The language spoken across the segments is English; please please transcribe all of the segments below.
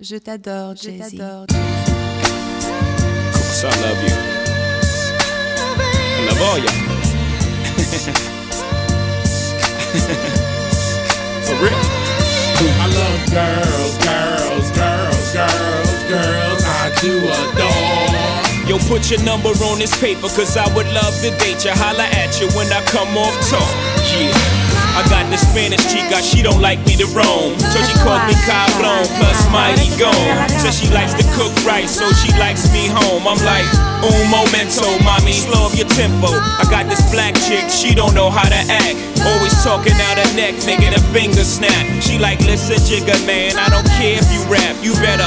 Je t'adore, Jay-Z. So I love you. I love all y'all. For real. I love girls, girls, girls, girls, girls. I do adore. Yo, put your number on this paper, cause I would love to date you. Holla at you when I come off talk. Yeah. I got the Spanish chica, she don't like me to roam. So she calls me Cablon, plus Mighty Gone. Says she likes to cook right, so she likes me home. I'm like, un momento, mommy, slow up your tempo. I got this black chick, she don't know how to act. Always talking out her neck, making her finger snap. She like, listen, Jigga man, I don't care if you rap. You better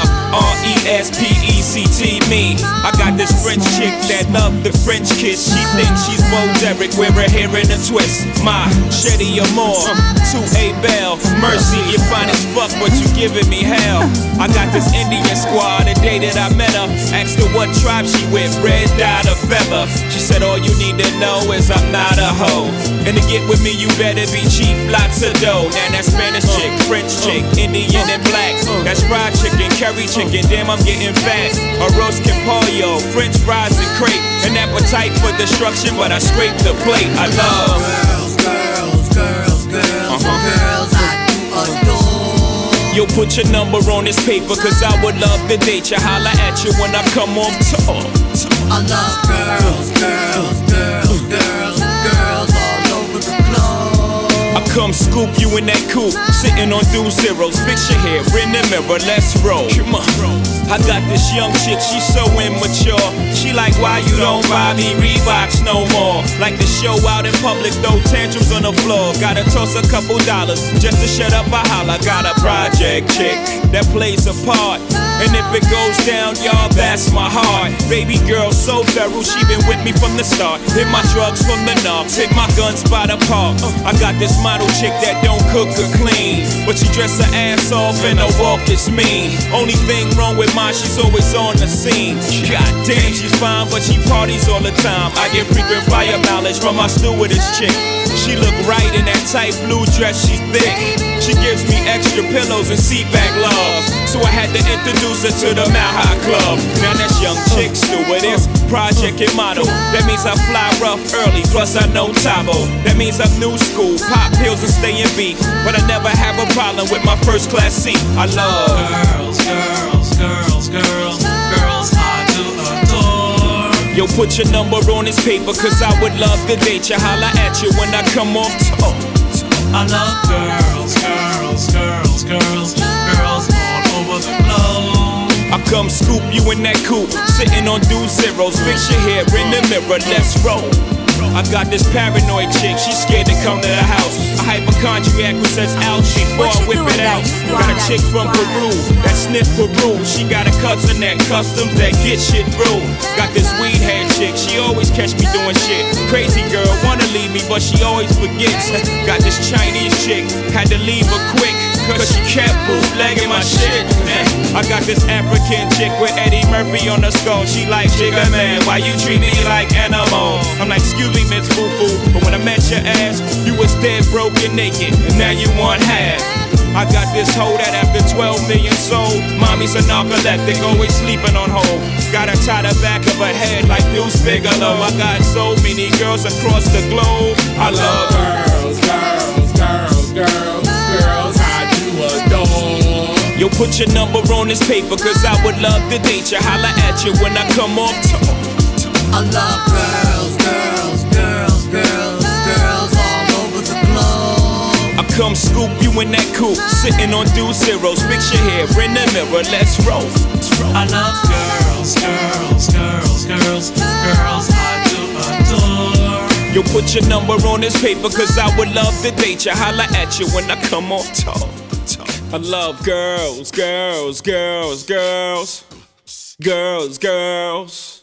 R-E-S-P-E-C-T me. I got this French chick that love the French kiss. She thinks she's Bo Derek, wear her hair in a twist. My Shetty Amore, to A Bell. Mercy, you're fine as fuck, but you giving me hell. I got this Indian squad, the day that I met her. Asked her what tribe she with, red dot or feather. She said all you need to know is I'm not a hoe. And to get with me, you better be cheap, lots of dough. Now that Spanish chick, French chick, Indian and black. That's fried chicken, curry chicken, damn I'm getting fat. Arroz con pollo, French fries and crepe. An appetite for destruction, but I scrape the plate. I love girls, girls, girls, girls I do adore. Yo, put your number on this paper, cause I would love to date you. Holla at you when I come off tour. I love girls, girls, girls, girls, girls all over the globe. I come scoop you in that coupe, sitting on dual zeros. Fix your hair in the mirror, let's roll. Come on. I got this young chick, she's so immature. She like, why you don't buy me Reeboks no more? Like to show out in public, throw tantrums on the floor. Gotta toss a couple dollars just to shut up a holler. Got a project chick that plays a part, and if it goes down, y'all, that's my heart. Baby girl so thorough, she been with me from the start. Hit my drugs from the knocks, hit my guns by the park. I got this model chick that don't cook or clean, but she dress her ass off and her walk is mean. Only thing wrong with mine, she's always on the scene. God damn, she's fine, but she parties all the time. I get frequent fire mileage from my stewardess chick. She look right in that tight blue dress, she's thick. She gives me extra pillows and seat back love, so I had to introduce her to the Mile High Club. Now that's young chick stewardess, project and model. That means I fly rough early, plus I know Tabo. That means I'm new school, pop pills and stay in beat, but I never have a problem with my first class seat. I love girls, girls, girls, girls, girls I do adore. Yo, put your number on this paper, cause I would love to date you. Holla at you when I come off tour. I love girls, girls, girls, girls, girls all over the globe. I come scoop you in that coupe, sitting on dual zeros. Fix your hair in the mirror, let's roll. I got this paranoid chick, she's scared to come to the house. A hypochondriac who says ouch before I whip it out. Got a chick from Peru that sniff Peru. She got a cousin that customs that get shit through. Got this weed head chick, she always catch me doing shit. Crazy girl, wanna leave me, but she always forgets. Got this Chinese chick, had to leave her quick, cause she kept bootlegging my shit. I got this African chick with Eddie Murphy on the skull. She like, Jigga man, why you treat me like animal? I'm like, excuse me, Miss Foo Foo, but when I met your ass, you was dead, broken, naked, and now you want half. I got this hoe that after 12 million sold, mommy's a narcoleptic, always sleeping on hold. Got her tie the back of her head like Deuce Bigelow. I got so many girls across the globe. I love girls, girls, girls, girls, girls I do adore. Yo, put your number on this paper, cause I would love to date you. Holla at you when I come off tour. I love girls, girls, girls, girls, girls all over the globe. I come scoop you in that coupe, sitting on dual zeros. Fix your hair in the mirror, let's roll. I love girls, girls, girls, girls, girls I do adore. Yo, put your number on this paper, cause I would love to date you. Holla at you when I come off tour. I love girls, girls, girls, girls, girls, girls.